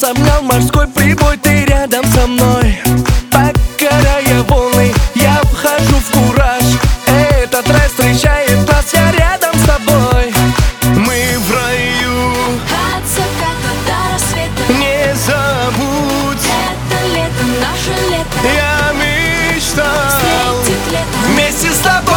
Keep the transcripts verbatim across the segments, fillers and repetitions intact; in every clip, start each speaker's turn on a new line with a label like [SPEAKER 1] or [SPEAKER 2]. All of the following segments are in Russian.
[SPEAKER 1] Сомнял морской прибой, ты рядом со мной. Покоряя волны, я вхожу в кураж. Этот рай встречает нас, я рядом с тобой. Мы в раю.
[SPEAKER 2] От заката до рассвета.
[SPEAKER 1] Не забудь,
[SPEAKER 2] Это лето, наше лето.
[SPEAKER 1] я мечтал
[SPEAKER 2] Встретить лето
[SPEAKER 1] вместе с тобой.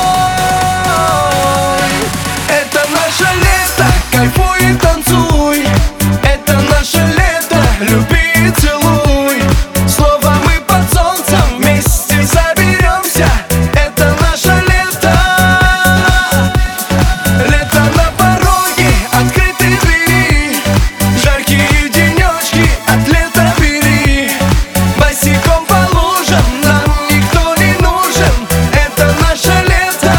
[SPEAKER 1] Это наше лето, кайфуй и танцуй. Это наше лето, люби и целуй. Снова мы под солнцем вместе соберемся. Это наше лето. Лето на пороге, открытые двери. Жаркие денечки от лета бери. Босиком по лужам, нам никто не нужен. Это наше лето.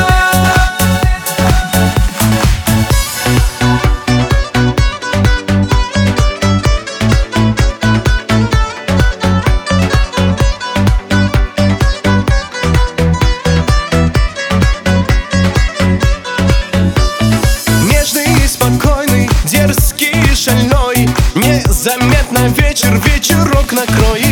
[SPEAKER 1] Нежный и спокойный, дерзкий и шальной. Незаметно вечер вечерок накроет.